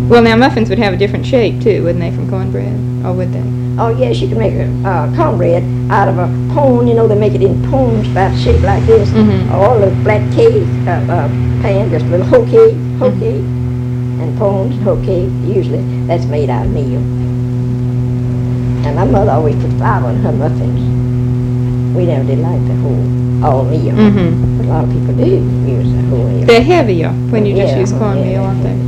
Well, now muffins would have a different shape too, wouldn't they, from cornbread? Or would they? Oh yes, you can make a cornbread out of a pone. You know, they make it in pones about shaped like this. Mhm. Or a flat cake pan, just a little hoe cake, and pones, hoe cake. Usually that's made out of meal. And my mother always put flour in her muffins. We never did like the whole all meal. Mm-hmm. But a lot of people do use the whole meal. They're heavier when you just Yeah, use cornmeal, yeah, aren't they?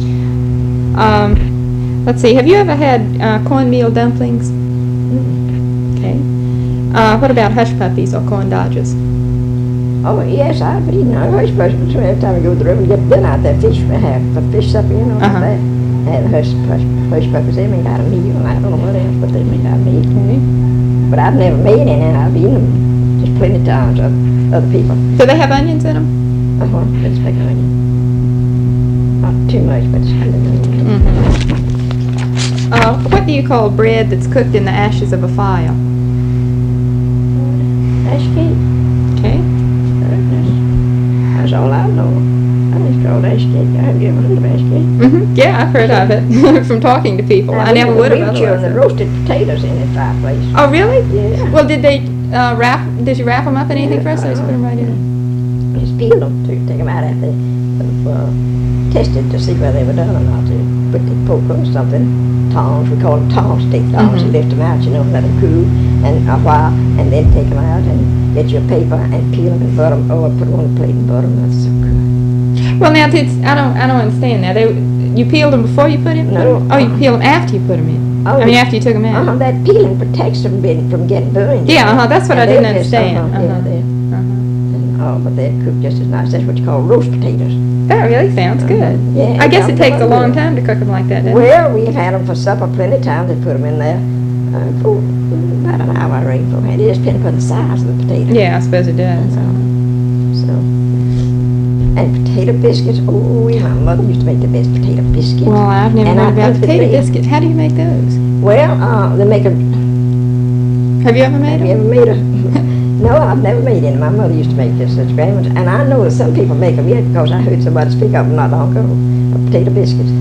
Let's see. Have you ever had cornmeal dumplings? Okay. What about hush puppies or corn dodgers? Oh yes, I've eaten hush puppies. Every time I go to the river and get dinner out there, fish supper, you know, Uh-huh. like that. And hush puppies, they made out of meal. I don't know what else, but they made out of meal. Okay. But I've never made any. I've eaten them just plenty of times of other people. Do they have onions in them? Let's make an onion. Not too much, but it's kind of onion. Mm-hmm. What do you call bread that's cooked in the ashes of a fire? Ash cake. Okay. That's all I know. I think it's called ash cake. Have you ever heard of ash cake? Mm-hmm. Yeah, I've heard of it from talking to people. I never would have We otherwise. the roasted potatoes in the fireplace. Oh, really? Yeah. Well, did they did you wrap them up in anything first, or just put them right in? Just peeled them to take them out after they've tested to see whether they were done or not. To put the poker or something, tongs, we call them tongs, take tongs and lift them out, you know, let them cool and a while, and then take them out and get your paper and peel them and butter them, or put them on a plate and butter them. That's so good. Well, now I don't understand that. You peeled them before you put them? No. Oh, you peeled them after you put them in. Oh, I mean, after you took them out. That peeling protects them from getting burned. you Yeah, know. that's what And I didn't they're just, understand. Yeah, they're, but they're cooked just as nice. That's what you call roast potatoes. That really sounds good. Yeah, I guess it takes a long good. time to cook them like that, doesn't it? Well, we've had them for supper plenty of times. They put them in there for about an hour, I reckon. And it just depends upon the size of the potato. Yeah, I suppose it does. So, and potato biscuits. Oh, my mother used to make the best potato biscuits. Well, I've never And heard I about think that potato they- biscuits. How do you make those? Well, they make them. Have you ever made Have you them? ever made a? No, I've never made any. My mother used to make just such great ones. And I know that some people make them yet because I heard somebody speak of them not long ago. Potato biscuits.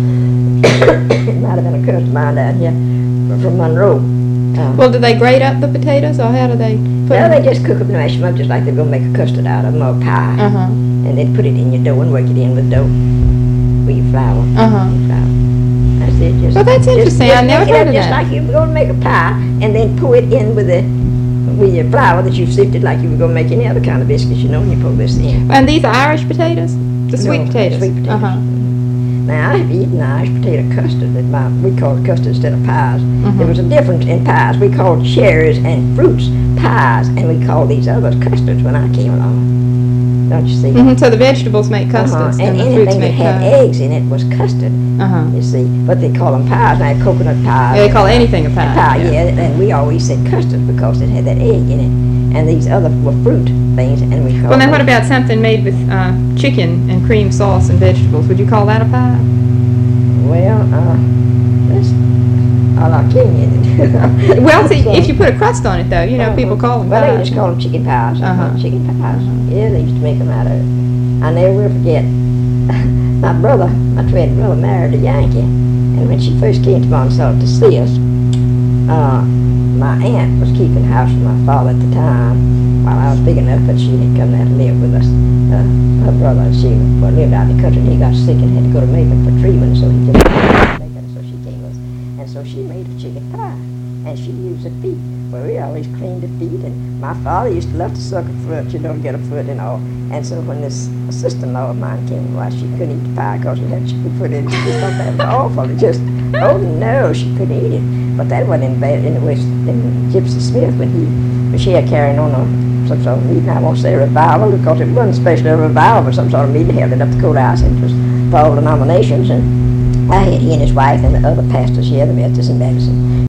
It might have been a customer of mine down here from Monroe. Well, do they grate up the potatoes, or how do they put Well, them? they just cook them and mash them up just like they're going to make a custard out of them or a pie. Uh-huh. And then put it in your dough and work it in with dough with your flour. Uh-huh. Your flour. That's it. Just, Well, that's interesting. I never make it heard up of just that. like you were going to make a pie and then pour it in with your flour that you've sifted like you were going to make any other kind of biscuits, you know, and you pour this in. And these are Irish potatoes? The sweet No, potatoes? sweet potatoes. Uh-huh. Now, I've eaten Irish potato custard that we called custard instead of pies. There was a difference in pies. We called cherries and fruits pies, and we called these others custards when I came along. Don't you see? Mm-hmm. So the vegetables make custards, And and the fruits anything that make had pies. eggs in it was custard, Uh-huh. you see. But they call them pies. Now, coconut pie. Yeah, they call anything a pie. Yeah, and we always said custard because it had that egg in it. And these other were fruit things, and we called Well, now them. what about something made with chicken and cream sauce and vegetables? Would you call that a pie? Well, that's a la Kenyan. Well, see, if you put a crust on it, though, you know, people call them Well, pies. they just call them chicken pies. Uh-huh. Chicken pies. Yeah, they used to make them out of it. I never will forget. My twin brother, married a Yankee, and when she first came to Monticello to see us, my aunt was keeping house for my father at the time while I was big enough, but she had come down to live with us. Her brother, she lived out in the country, and he got sick and had to go to Macon for treatment, so he just Macon, so she came with us. And so she made a chicken pie, and she used the feet. Well, we always cleaned the feet, and my father used to love to suck a foot, you know, get a foot and all. And so when this sister-in-law of mine came, well, she couldn't eat the pie because it had chicken foot in it. She just thought that was awful. It just, oh no, she couldn't eat it. But that wasn't in bad in the West, in Gypsy Smith when she had carrying on some sort of meeting. I won't say revival because it wasn't especially a revival, but some sort of meeting held it up the courthouse, and it was for all denominations. And I had he and his wife and the other pastors here, the Methodists and Baptists,